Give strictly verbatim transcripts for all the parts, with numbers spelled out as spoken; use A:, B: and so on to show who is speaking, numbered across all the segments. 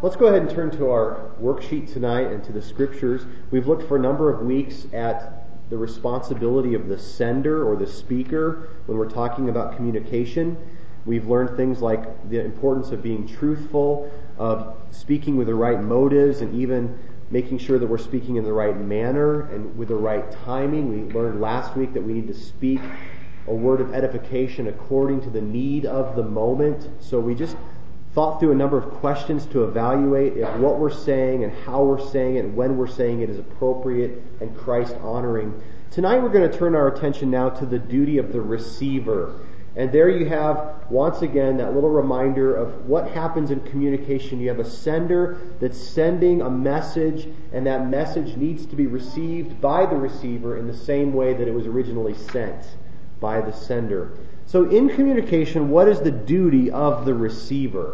A: Let's go ahead and turn to our worksheet tonight and to the scriptures. We've looked for a number of weeks at the responsibility of the sender or the speaker when we're talking about communication. We've learned things like the importance of being truthful, of speaking with the right motives, and even making sure that we're speaking in the right manner and with the right timing. We learned last week that we need to speak a word of edification according to the need of the moment. So we just thought through a number of questions to evaluate if what we're saying and how we're saying it and when we're saying it is appropriate and Christ-honoring. Tonight we're going to turn our attention now to the duty of the receiver. And there you have, once again, that little reminder of what happens in communication. You have a sender that's sending a message, and that message needs to be received by the receiver in the same way that it was originally sent by the sender. So in communication, what is the duty of the receiver?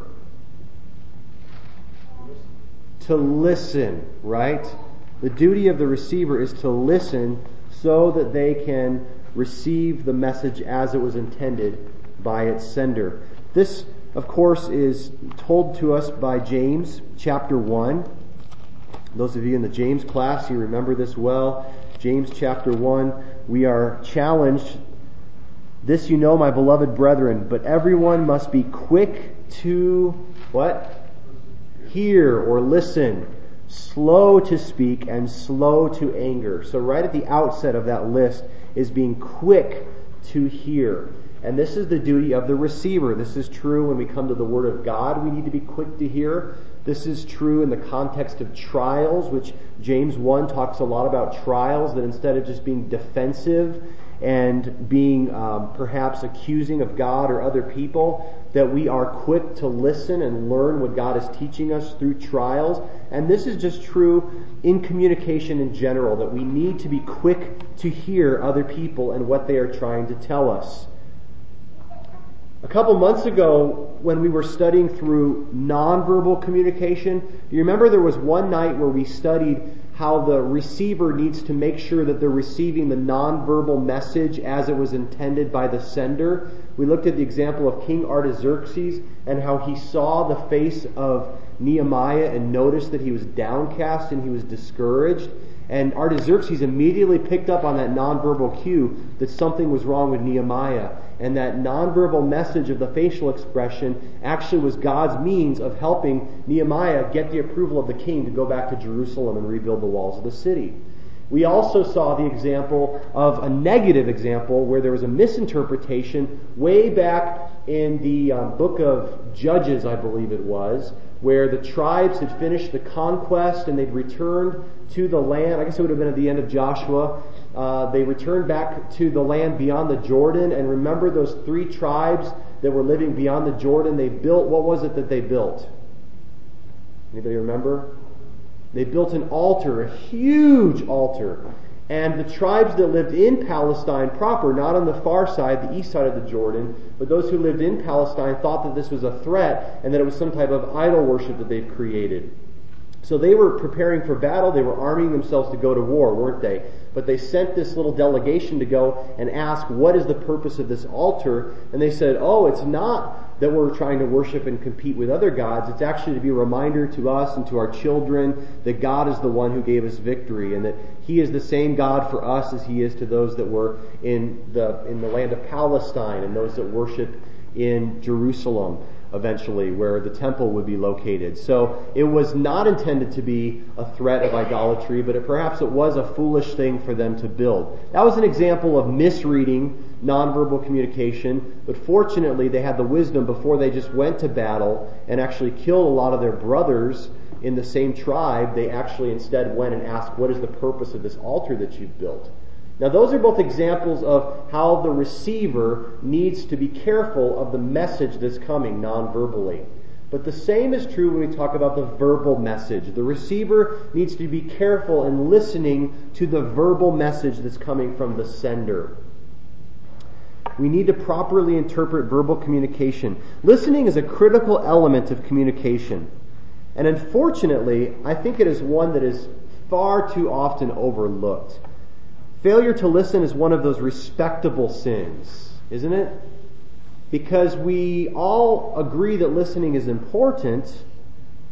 A: To listen, right? The duty of the receiver is to listen so that they can receive the message as it was intended by its sender. This, of course, is told to us by James chapter one. Those of you in the James class, you remember this well. James chapter one, we are challenged. This you know, my beloved brethren, but everyone must be quick to, what? Hear or listen, slow to speak, and slow to anger. So right at the outset of that list is being quick to hear. And this is the duty of the receiver. This is true when we come to the Word of God. We need to be quick to hear. This is true in the context of trials, which James one talks a lot about trials, that instead of just being defensive and being um, perhaps accusing of God or other people, that we are quick to listen and learn what God is teaching us through trials. And this is just true in communication in general, that we need to be quick to hear other people and what they are trying to tell us. A couple months ago, when we were studying through nonverbal communication, do you remember there was one night where we studied how the receiver needs to make sure that they're receiving the nonverbal message as it was intended by the sender? We looked at the example of King Artaxerxes and how he saw the face of Nehemiah and noticed that he was downcast and he was discouraged. And Artaxerxes immediately picked up on that nonverbal cue that something was wrong with Nehemiah. And that nonverbal message of the facial expression actually was God's means of helping Nehemiah get the approval of the king to go back to Jerusalem and rebuild the walls of the city. We also saw the example of a negative example where there was a misinterpretation way back in the um, book of Judges, I believe it was, where the tribes had finished the conquest and they'd returned to the land. I guess it would have been at the end of Joshua. Uh, they returned back to the land beyond the Jordan. And remember those three tribes that were living beyond the Jordan? They built, what was it that they built? Anybody remember? They built an altar, a huge altar. And the tribes that lived in Palestine proper, not on the far side, the east side of the Jordan, but those who lived in Palestine thought that this was a threat and that it was some type of idol worship that they've created. So they were preparing for battle. They were arming themselves to go to war, weren't they? But they sent this little delegation to go and ask, what is the purpose of this altar? And they said, oh, it's not that we're trying to worship and compete with other gods. It's actually to be a reminder to us and to our children that God is the one who gave us victory and that He is the same God for us as He is to those that were in the in the land of Palestine and those that worship in Jerusalem eventually, where the temple would be located. So it was not intended to be a threat of idolatry, but it, perhaps it was a foolish thing for them to build. That was an example of misreading nonverbal communication, but fortunately they had the wisdom before they just went to battle and actually killed a lot of their brothers in the same tribe. They actually instead went and asked, what is the purpose of this altar that you've built? Now those are both examples of how the receiver needs to be careful of the message that's coming non-verbally. But the same is true when we talk about the verbal message. The receiver needs to be careful in listening to the verbal message that's coming from the sender. We need to properly interpret verbal communication. Listening is a critical element of communication. And unfortunately, I think it is one that is far too often overlooked. Failure to listen is one of those respectable sins, isn't it? Because we all agree that listening is important,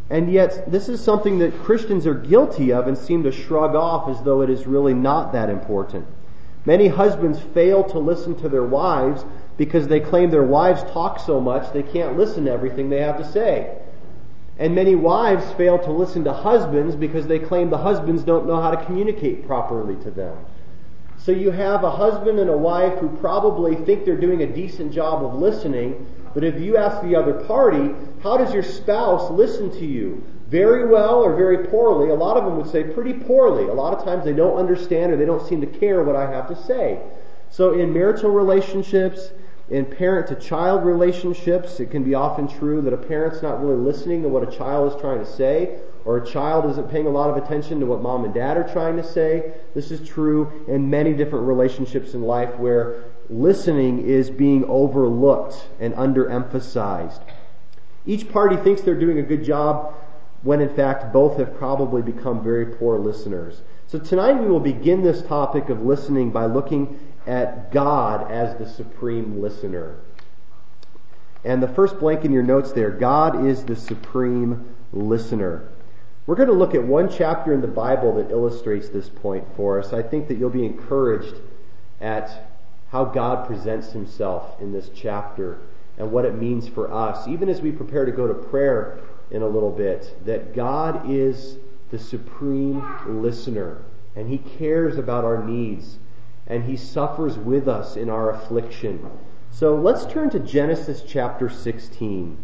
A: And yet, this is something that Christians are guilty of and seem to shrug off as though it is really not that important. Many husbands fail to listen to their wives because they claim their wives talk so much they can't listen to everything they have to say. And many wives fail to listen to husbands because they claim the husbands don't know how to communicate properly to them. So you have a husband and a wife who probably think they're doing a decent job of listening, but if you ask the other party, how does your spouse listen to you? Very well or very poorly? A lot of them would say pretty poorly. A lot of times they don't understand or they don't seem to care what I have to say. So in marital relationships, in parent-to-child relationships, it can be often true that a parent's not really listening to what a child is trying to say, or a child isn't paying a lot of attention to what mom and dad are trying to say. This is true in many different relationships in life where listening is being overlooked and underemphasized. Each party thinks they're doing a good job when in fact both have probably become very poor listeners. So tonight we will begin this topic of listening by looking at God as the supreme listener. And the first blank in your notes there, God is the supreme listener. We're going to look at one chapter in the Bible that illustrates this point for us. I think that you'll be encouraged at how God presents himself in this chapter and what it means for us, even as we prepare to go to prayer in a little bit, that God is the supreme listener and he cares about our needs and he suffers with us in our affliction. So let's turn to Genesis chapter sixteen.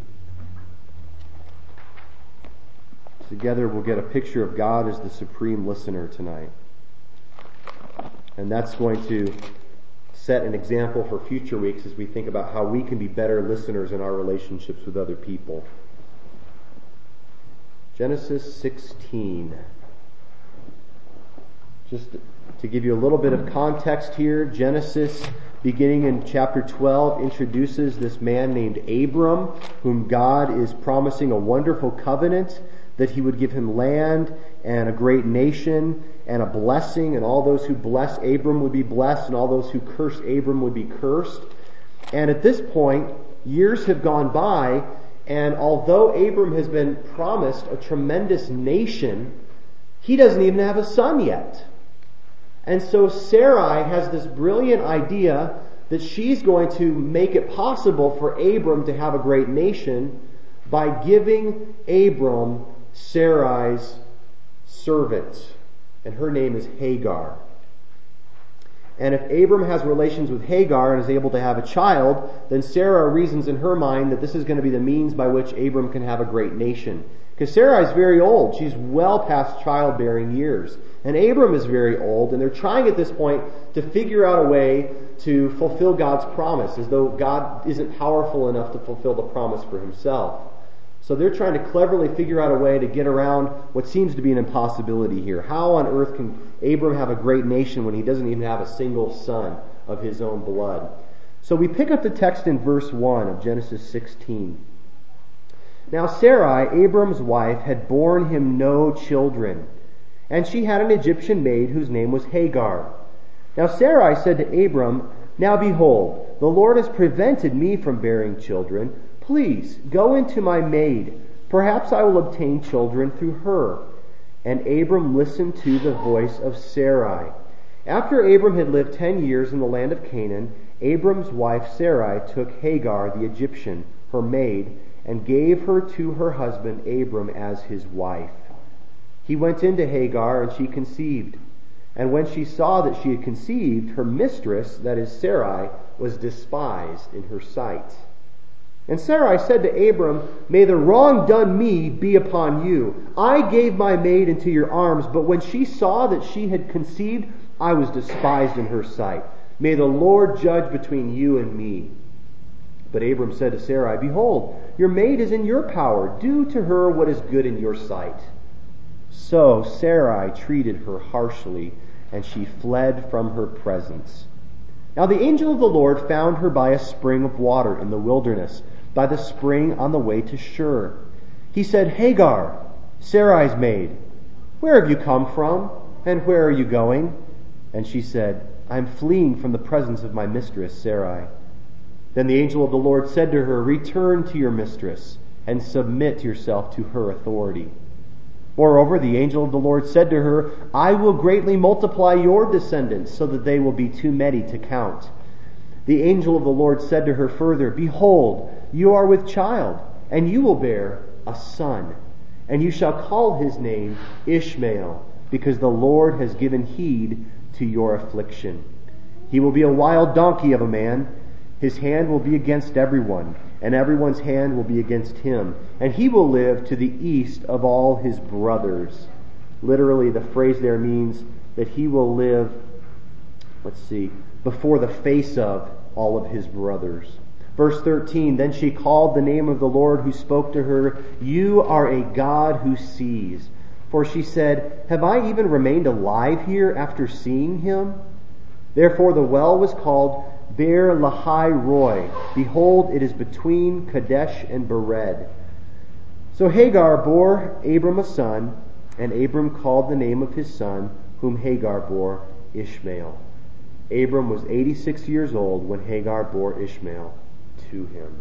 A: Together we'll get a picture of God as the supreme listener tonight. And that's going to set an example for future weeks as we think about how we can be better listeners in our relationships with other people. Genesis sixteen. Just to give you a little bit of context here, Genesis, beginning in chapter twelve, introduces this man named Abram, whom God is promising a wonderful covenant, that he would give him land and a great nation and a blessing, and all those who bless Abram would be blessed, and all those who curse Abram would be cursed. And at this point, years have gone by, and although Abram has been promised a tremendous nation, he doesn't even have a son yet. And so Sarai has this brilliant idea that she's going to make it possible for Abram to have a great nation by giving Abram Sarai's servant. And her name is Hagar. And if Abram has relations with Hagar and is able to have a child, then Sarah reasons in her mind that this is going to be the means by which Abram can have a great nation. Because Sarah is very old. She's well past childbearing years. And Abram is very old, and they're trying at this point to figure out a way to fulfill God's promise, as though God isn't powerful enough to fulfill the promise for himself. So they're trying to cleverly figure out a way to get around what seems to be an impossibility here. How on earth can Abram have a great nation when he doesn't even have a single son of his own blood? So we pick up the text in verse one of Genesis sixteen. Now Sarai, Abram's wife, had borne him no children, and she had an Egyptian maid whose name was Hagar. Now Sarai said to Abram, Now behold, the Lord has prevented me from bearing children. Please, go into my maid. Perhaps I will obtain children through her. And Abram listened to the voice of Sarai. After Abram had lived ten years in the land of Canaan, Abram's wife Sarai took Hagar the Egyptian, her maid, and gave her to her husband Abram as his wife. He went into Hagar, and she conceived. And when she saw that she had conceived, her mistress, that is Sarai, was despised in her sight. And Sarai said to Abram, May the wrong done me be upon you. I gave my maid into your arms, but when she saw that she had conceived, I was despised in her sight. May the Lord judge between you and me. But Abram said to Sarai, Behold, your maid is in your power. Do to her what is good in your sight. So Sarai treated her harshly, and she fled from her presence. Now the angel of the Lord found her by a spring of water in the wilderness, by the spring on the way to Shur. He said, Hagar, Sarai's maid, where have you come from, and where are you going? And she said, I am fleeing from the presence of my mistress, Sarai. Then the angel of the Lord said to her, Return to your mistress, and submit yourself to her authority. Moreover, the angel of the Lord said to her, I will greatly multiply your descendants, so that they will be too many to count. The angel of the Lord said to her further, Behold, you are with child, and you will bear a son, and you shall call his name Ishmael, because the Lord has given heed to your affliction. He will be a wild donkey of a man. His hand will be against everyone, and everyone's hand will be against him. And he will live to the east of all his brothers. Literally, the phrase there means that he will live, let's see, before the face of all of his brothers. Verse thirteen, Then she called the name of the Lord who spoke to her, You are a God who sees. For she said, Have I even remained alive here after seeing him? Therefore the well was called Beer Lahai Roi. Behold, it is between Kadesh and Bered. So Hagar bore Abram a son, and Abram called the name of his son, whom Hagar bore, Ishmael. Abram was eighty-six years old when Hagar bore Ishmael to him.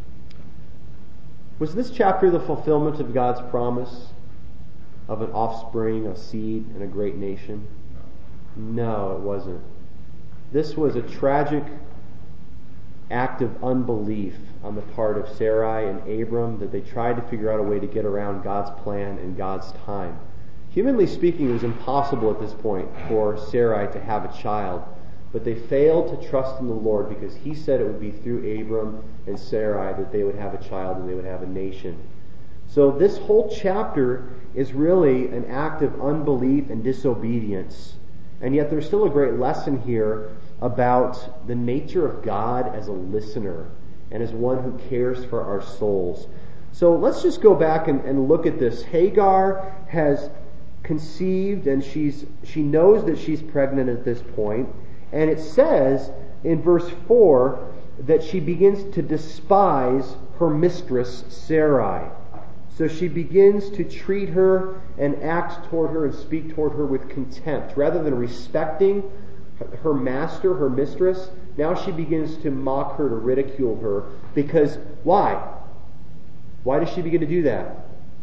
A: Was this chapter the fulfillment of God's promise of an offspring, a seed, and a great nation? No, it wasn't. This was a tragic act of unbelief on the part of Sarai and Abram, that they tried to figure out a way to get around God's plan and God's time. Humanly speaking, it was impossible at this point for Sarai to have a child, but they failed to trust in the Lord because He said it would be through Abram and Sarai that they would have a child and they would have a nation. So this whole chapter is really an act of unbelief and disobedience. And yet there's still a great lesson here about the nature of God as a listener and as one who cares for our souls. So let's just go back and, and look at this. Hagar has conceived, and she's she knows that she's pregnant at this point. And it says in verse four that she begins to despise her mistress Sarai. So she begins to treat her and act toward her and speak toward her with contempt. Rather than respecting her master, her mistress, now she begins to mock her, to ridicule her. Because, why? Why does she begin to do that?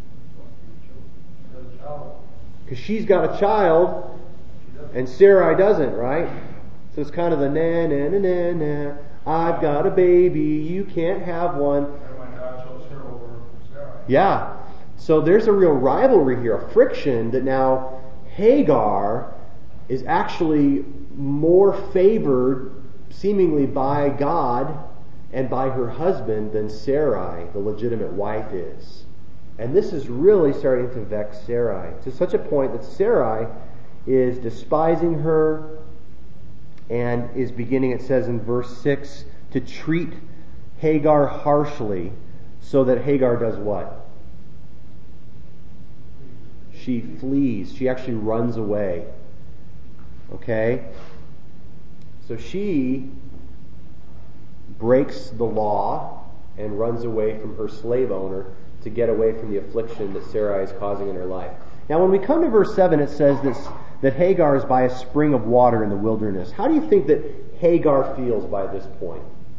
A: Because she's got a child and Sarai doesn't, right? So it's kind of the na na na na na. I've got a baby, you can't have one. Yeah. So there's a real rivalry here, a friction that now Hagar is actually more favored seemingly by God and by her husband than Sarai, the legitimate wife, is. And this is really starting to vex Sarai to such a point that Sarai is despising her and is beginning, it says in verse six, to treat Hagar harshly, so that Hagar does what? She flees. She actually runs away. Okay? So she breaks the law and runs away from her slave owner to get away from the affliction that Sarai is causing in her life. Now when we come to verse seven, it says this, that Hagar is by a spring of water in the wilderness. How do you think that Hagar feels by this point?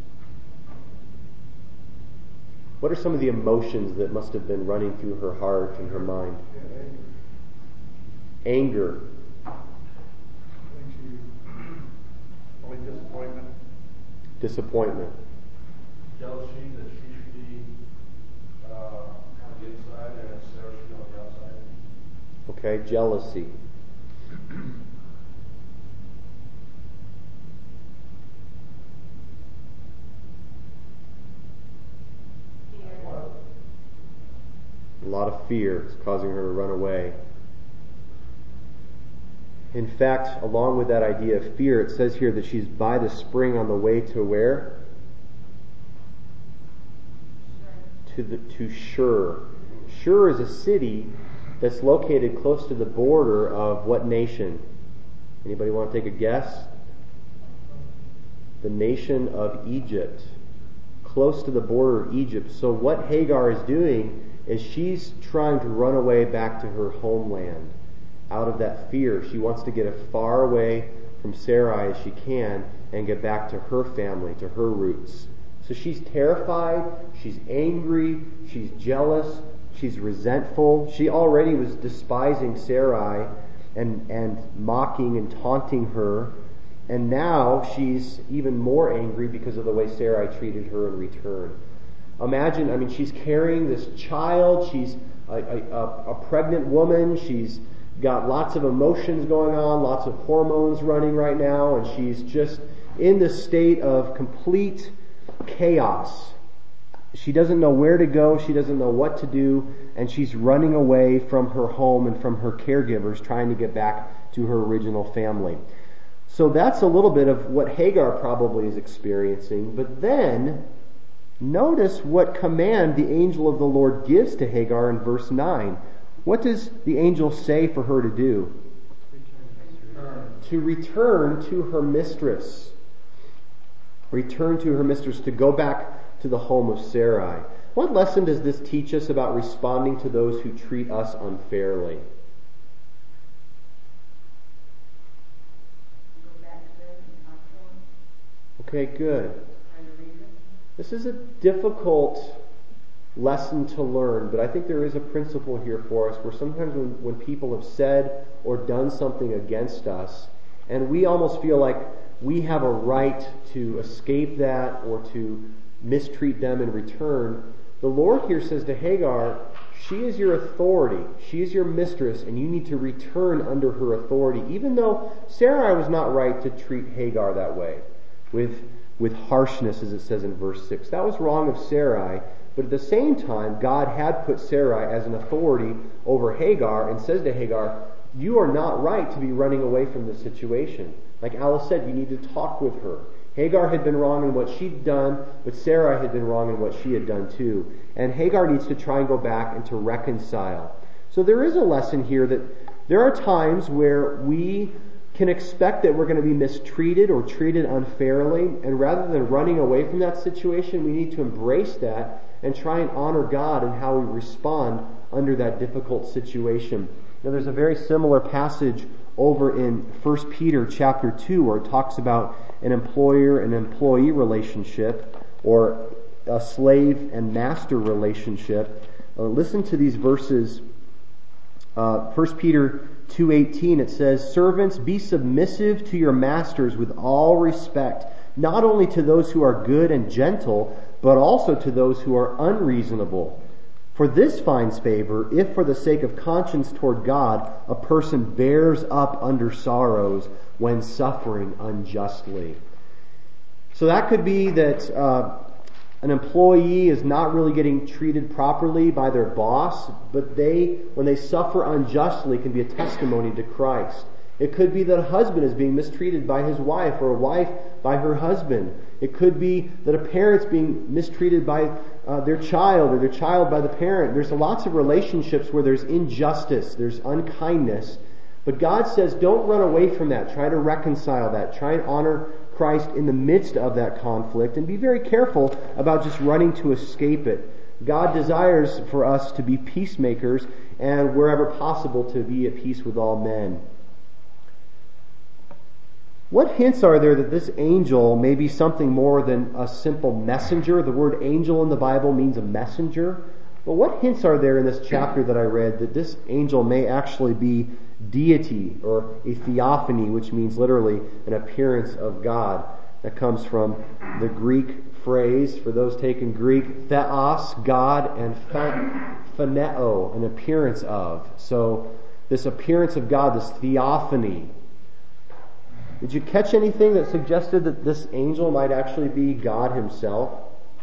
A: What are some of the emotions that must have been running through her heart and her mind? Anger.
B: Disappointment.
A: Disappointment.
B: Jealousy that she should be uh, on the inside and Sarah should be on the outside.
A: Okay, jealousy. A lot of fear is causing her to run away. In fact, along with that idea of fear, it says here that she's by the spring on the way to where? To the to Shur. Shur is a city that's located close to the border of what nation? Anybody want to take a guess? The nation of Egypt. Close to the border of Egypt. So what Hagar is doing is she's trying to run away back to her homeland. Out of that fear, she wants to get as far away from Sarai as she can and get back to her family, to her roots, So she's terrified, she's angry, she's jealous, she's resentful. She already was despising Sarai and, and mocking and taunting her. And now she's even more angry because of the way Sarai treated her in return. Imagine, I mean, she's carrying this child. She's a, a, a pregnant woman. She's got lots of emotions going on, lots of hormones running right now, and she's just in this state of complete chaos. She doesn't know where to go. She doesn't know what to do, and she's running away from her home and from her caregivers, trying to get back to her original family. So that's a little bit of what Hagar probably is experiencing. But then, notice what command the angel of the Lord gives to Hagar in verse nine. What does the angel say for her to do? Return. To return to her mistress. Return to her mistress, to go back to the home of Sarai. What lesson does this teach us about responding to those who treat us unfairly? Okay, good. This is a difficult lesson to learn, but I think there is a principle here for us where sometimes when, when people have said or done something against us, and we almost feel like we have a right to escape that or to mistreat them in return, the Lord here says to Hagar, she is your authority, she is your mistress, and you need to return under her authority, even though Sarai was not right to treat Hagar that way, with, with harshness, as it says in verse six. That was wrong of Sarai, but at the same time, God had put Sarai as an authority over Hagar and says to Hagar, you are not right to be running away from this situation. Like Alice said, you need to talk with her. Hagar had been wrong in what she'd done, but Sarai had been wrong in what she had done too. And Hagar needs to try and go back and to reconcile. So there is a lesson here that there are times where we can expect that we're going to be mistreated or treated unfairly, and rather than running away from that situation, we need to embrace that and try and honor God in how we respond under that difficult situation. Now, there's a very similar passage over in First Peter chapter two where it talks about an employer and employee relationship or a slave and master relationship. Uh, listen to these verses. Uh, First Peter two eighteen, it says, servants, be submissive to your masters with all respect, not only to those who are good and gentle, but also to those who are unreasonable. For this finds favor, if for the sake of conscience toward God, a person bears up under sorrows when suffering unjustly. So that could be that uh, an employee is not really getting treated properly by their boss, but they, when they suffer unjustly, can be a testimony to Christ. It could be that a husband is being mistreated by his wife, or a wife by her husband. It could be that a parent's being mistreated by uh, their child, or their child by the parent. There's lots of relationships where there's injustice, there's unkindness. But God says, don't run away from that. Try to reconcile that. Try and honor Christ in the midst of that conflict, and be very careful about just running to escape it. God desires for us to be peacemakers, and wherever possible to be at peace with all men. What hints are there that this angel may be something more than a simple messenger? The word angel in the Bible means a messenger. But what hints are there in this chapter that I read that this angel may actually be deity, or a theophany, which means literally an appearance of God? That comes from the Greek phrase, for those taking Greek, theos, God, and phaneo, an appearance of. So this appearance of God, this theophany. Did you catch anything that suggested that this angel might actually be God himself?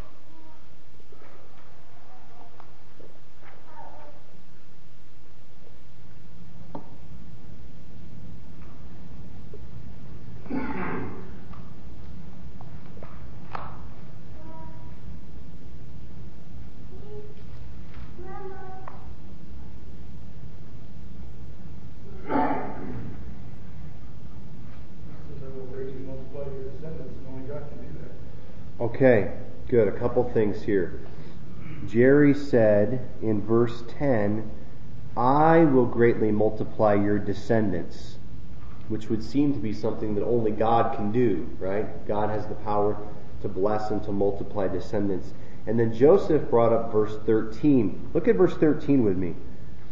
A: Okay, good. A couple things here. Jerry said in verse ten, I will greatly multiply your descendants, which would seem to be something that only God can do, right? God has the power to bless and to multiply descendants. And then Joseph brought up verse thirteen. Look at verse thirteen with me.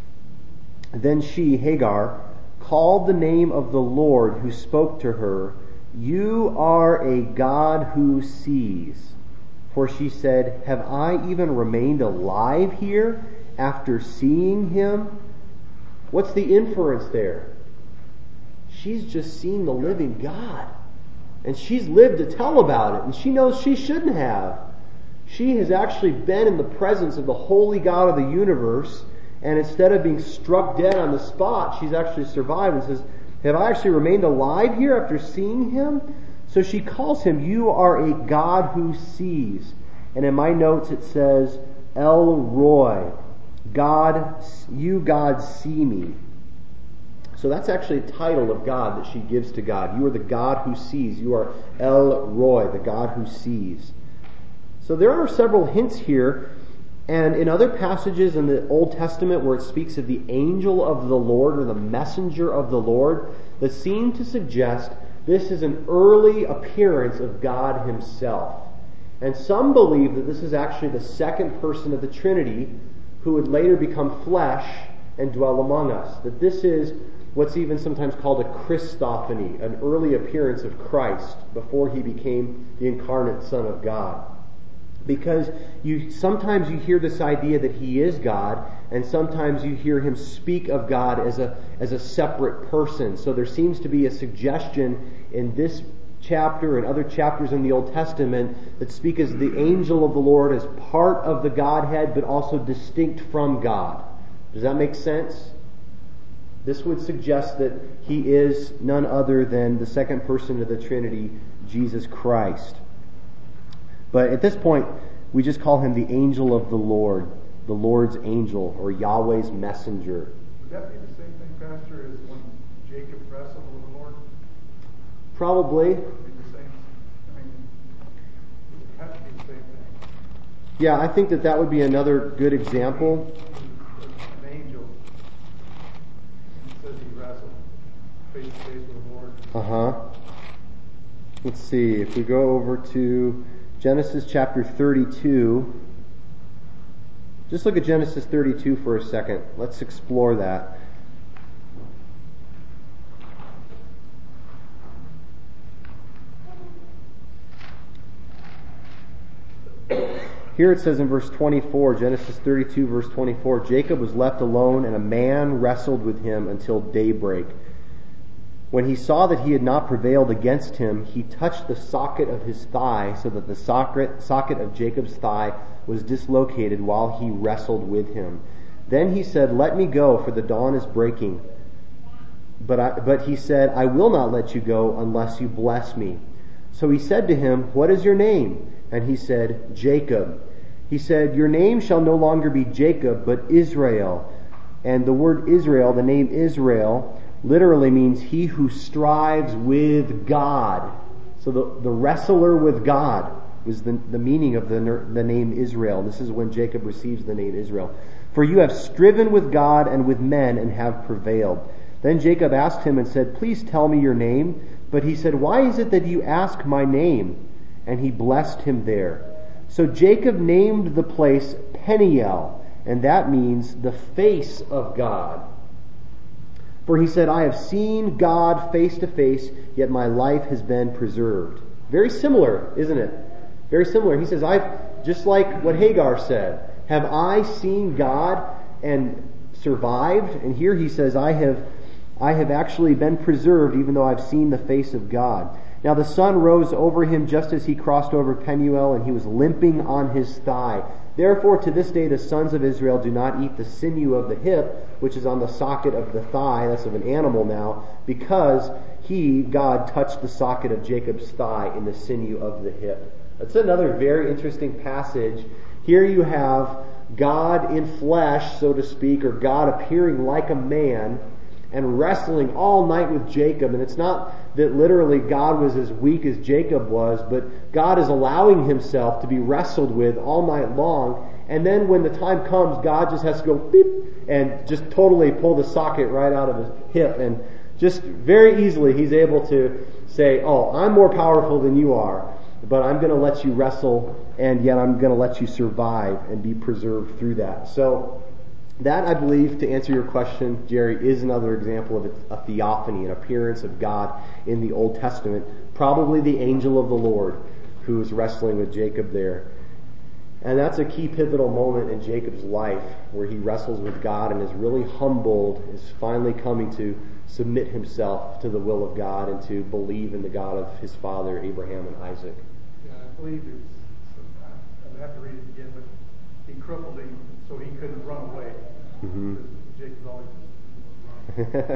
A: Then she, Hagar, called the name of the Lord who spoke to her, "You are a God who sees." For she said, "Have I even remained alive here after seeing him?" What's the inference there? She's just seen the living God. And she's lived to tell about it. And she knows she shouldn't have. She has actually been in the presence of the holy God of the universe. And instead of being struck dead on the spot, she's actually survived and says, "Have I actually remained alive here after seeing him?" So she calls him, "You are a God who sees." And in my notes it says, El Roy, God, you God see me. So that's actually a title of God that she gives to God. You are the God who sees. You are El Roy, the God who sees. So there are several hints here. And in other passages in the Old Testament where it speaks of the angel of the Lord or the messenger of the Lord, that seem to suggest this is an early appearance of God himself. And some believe that this is actually the second person of the Trinity who would later become flesh and dwell among us. That this is what's even sometimes called a Christophany, an early appearance of Christ before he became the incarnate Son of God. Because you sometimes you hear this idea that he is God, and sometimes you hear him speak of God as a as a separate person. So there seems to be a suggestion in this chapter and other chapters in the Old Testament that speak as the angel of the Lord as part of the Godhead, but also distinct from God. Does that make sense? This would suggest that he is none other than the second person of the Trinity, Jesus Christ. But at this point, we just call him the angel of the Lord, the Lord's angel, or Yahweh's messenger.
B: Would that be the same thing, Pastor, as when Jacob wrestled with the Lord?
A: Probably.
B: Would it be the same? I mean, it would have to be the same thing.
A: Yeah, I think that that would be another good example.
B: An angel. It says he wrestled face to face with the Lord.
A: Uh-huh. Let's see, if we go over to Genesis chapter thirty-two. Just look at Genesis thirty-two for a second. Let's explore that. Here it says in verse twenty-four, Genesis thirty-two verse twenty-four, Jacob was left alone and a man wrestled with him until daybreak. When he saw that he had not prevailed against him, he touched the socket of his thigh so that the socket, socket of Jacob's thigh was dislocated while he wrestled with him. Then he said, "Let me go, for the dawn is breaking." But, I, but he said, "I will not let you go unless you bless me." So he said to him, "What is your name?" And he said, "Jacob." He said, "Your name shall no longer be Jacob, but Israel." And the word Israel, the name Israel, literally means he who strives with God. So the, the wrestler with God was the, the meaning of the, the name Israel. This is when Jacob receives the name Israel. "For you have striven with God and with men and have prevailed." Then Jacob asked him and said, "Please tell me your name." But he said, "Why is it that you ask my name?" And he blessed him there. So Jacob named the place Peniel, and that means the face of God. For he said, "I have seen God face to face, yet my life has been preserved." Very similar, isn't it? Very similar. He says, I've, just like what Hagar said, "Have I seen God and survived?" And here he says, I have, I have actually been preserved even though I've seen the face of God. Now the sun rose over him just as he crossed over Penuel, and he was limping on his thigh. Therefore to this day the sons of Israel do not eat the sinew of the hip, which is on the socket of the thigh, that's of an animal now, because he, God, touched the socket of Jacob's thigh in the sinew of the hip. That's another very interesting passage. Here you have God in flesh, so to speak, or God appearing like a man and wrestling all night with Jacob. And it's not that literally God was as weak as Jacob was, but God is allowing himself to be wrestled with all night long. And then when the time comes, God just has to go beep and just totally pull the socket right out of his hip. And just very easily he's able to say, "Oh, I'm more powerful than you are." but I'm going to let you wrestle, and yet I'm going to let you survive and be preserved through that. So that, I believe, to answer your question, Jerry, is another example of a, a theophany, an appearance of God in the Old Testament. Probably the angel of the Lord who is wrestling with Jacob there. And that's a key pivotal moment in Jacob's life where he wrestles with God and is really humbled, is finally coming to submit himself to the will of God and to believe in the God of his father, Abraham and Isaac.
C: Yeah, I believe it's, I would have to read it again, but he crippled him so he couldn't run away.
A: Mm-hmm.
C: Jacob's always running.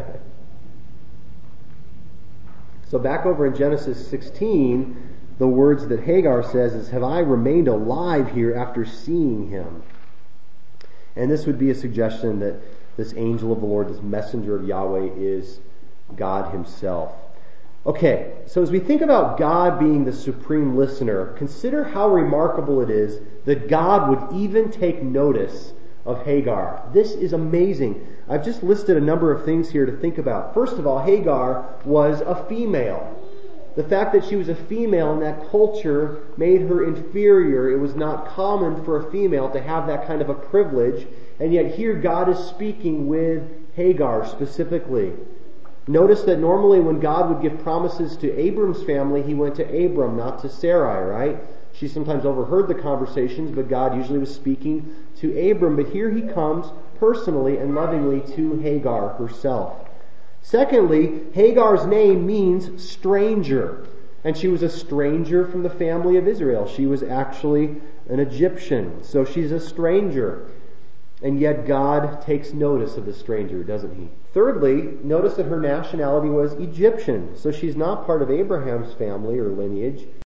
A: So back over in Genesis sixteen, the words that Hagar says is, "Have I remained alive here after seeing him?" And this would be a suggestion that this angel of the Lord, this messenger of Yahweh, is God himself. Okay, so as we think about God being the supreme listener, consider how remarkable it is that God would even take notice of Hagar. This is amazing. I've just listed a number of things here to think about. First of all, Hagar was a female. The fact that she was a female in that culture made her inferior. It was not common for a female to have that kind of a privilege. And yet here God is speaking with Hagar specifically. Notice that normally when God would give promises to Abram's family, he went to Abram, not to Sarai, right? She sometimes overheard the conversations, but God usually was speaking to Abram. But here he comes personally and lovingly to Hagar herself. Secondly, Hagar's name means stranger. And she was a stranger from the family of Israel. She was actually an Egyptian. So she's a stranger. And yet God takes notice of the stranger, doesn't he? Thirdly, notice that her nationality was Egyptian. So she's not part of Abraham's family or lineage.